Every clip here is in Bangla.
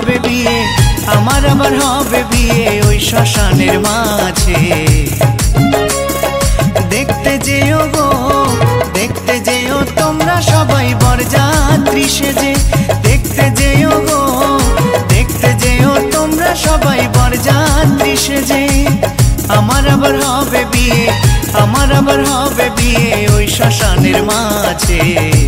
হবে বিয়ে, আমার আবার হবে বিয়ে ওই শ্মশানের মাঝে। দেখতে যেও গো, দেখতে যেও তোমরা সবাই বরযাত্রী সেজে। দেখতে যেও গো, দেখতে যেও তোমরা সবাই বরযাত্রী সেজে। আমার আবার হবে বিয়ে, আমার আবার হবে বিয়ে ওই শ্মশানের মাঝে।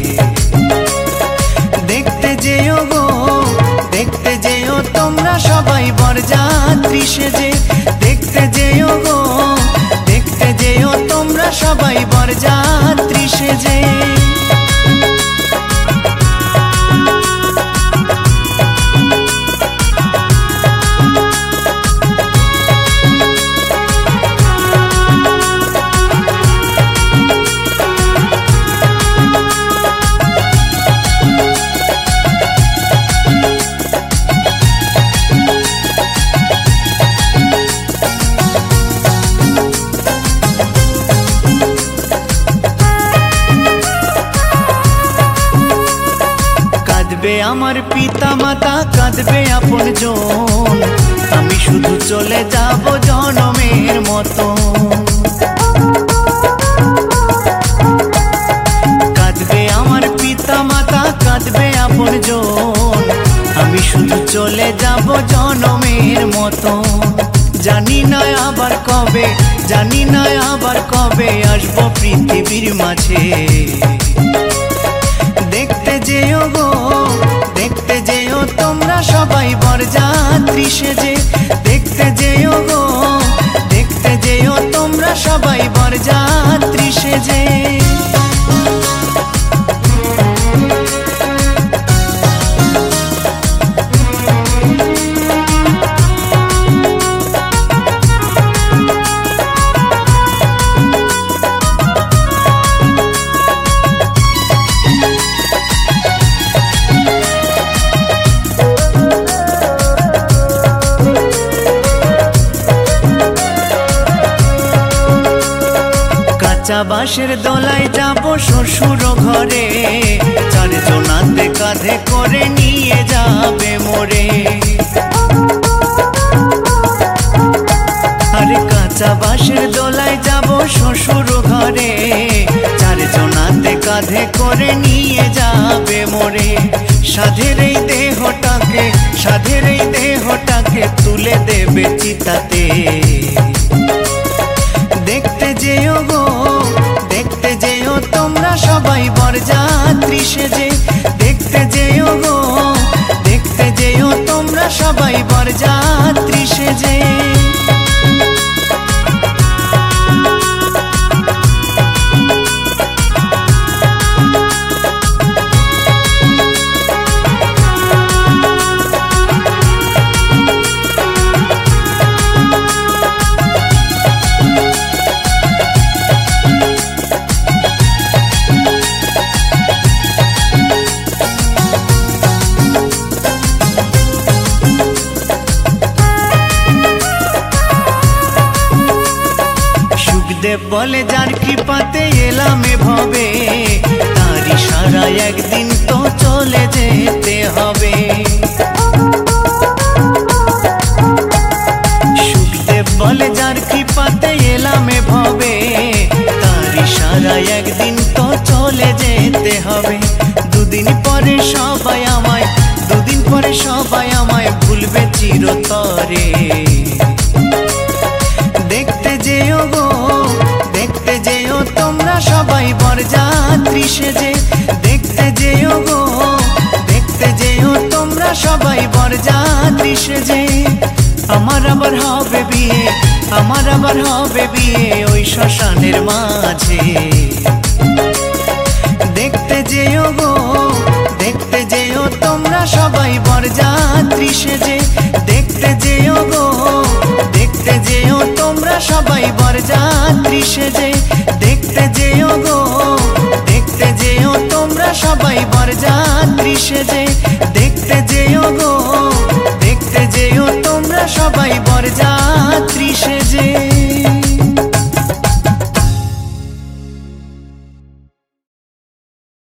দেখতে যেও গো, দেখতে যেও তোমরা সবাই বরযাত্রী সেজে। দেখতে যেও গো, দেখতে যেও তোমরা সবাই বরযাত্রী সেজে। কাঁদবে আমার পিতা মাতা, কাঁদবে আপন জন, আমি শুধু চলে যাব জনমের মতো। কাঁদবে আমার পিতা মাতা, কাঁদবে আপন জন, আমি শুধু চলে যাব জনমের মতো। জানি না আবার কবে, জানি না আবার কবে আসবো পৃথিবীর মাঝে। দেখতে যেও গো, দেখতে যেও তোমরা সবাই বরযাত্রী সেজে। দেখতে যেও গো, দেখতে যেও তোমরা সবাই বরযাত্রী সেজে। কাঁচা বাঁশের দোলায় যাব শ্বশুর ঘরে, চারজনাতে কাঁধে করে নিয়ে যাবে মোরে। আরে কাঁচা বাঁশের দোলায় যাব শ্বশুর ঘরে, চারজনাতে কাঁধে করে নিয়ে যাবে মোরে। সাধের এই দেহটাকে, সাধের এই দেহটাকে তুলে দেবে চিতাতে। দেখতে যেও গো, দেখতে যেও তোমরা সবাই বরযাত্রী সেজে। দেখতে যেও গো, দেখতে যেও তোমরা সবাই বরযাত্রী সেজে। দেব বলে যার কৃপাতে এলাম এভাবে, তার ইশারায় একদিন তো চলে যেতে হবে। সুখদেব বলে যার কৃপাতে এলাম এভাবে, তার ইশারায় একদিন তো চলে যেতে হবে। দুদিন পরে সবাই আমায়, দুদিন পরে সবাই আমায় ভুলবে চিরতরে। দেখতে যেও গো, দেখতে যেও তোমরা সবাই বরযাত্রী সেজে। দেখতে যেও গো, দেখতে যেও তোমরা সবাই বরযাত্রী সেজে। আমার আবার হবে বিয়ে, আমার আবার হবে বিয়ে ওই শ্মশানের মাঝে। দেখতে যেও গো, দেখতে যেও তোমরা সবাই বরযাত্রী সেজে। দেখতে যেও গো, দেখতে যেও তোমরা সবাই বরযাত্রী সেজে। দেখতে যেও গো, দেখতে যেও তোমরা সবাই বরযাত্রী সেজে। দেখতে যেও গো, দেখতে যেও তোমরা সবাই বরযাত্রী